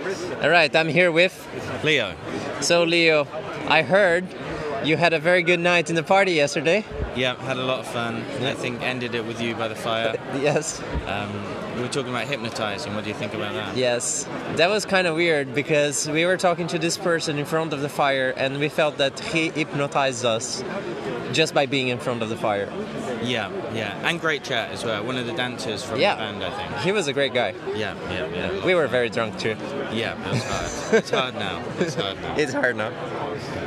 All right, I'm here with Leo. So Leo, I heard you had a very good night in the party yesterday. Yeah, had a lot of fun. I think ended it with you by the fire. Yes. We were talking about hypnotizing. What do you think about that? Yes. That was kind of weird because we were talking to this person in front of the fire and we felt that he hypnotized us just by being in front of the fire. Yeah. And great chat as well. One of the dancers from the band, I think. He was a great guy. Yeah. We were very drunk too. Yeah, it was hard. It's hard now. It's hard now.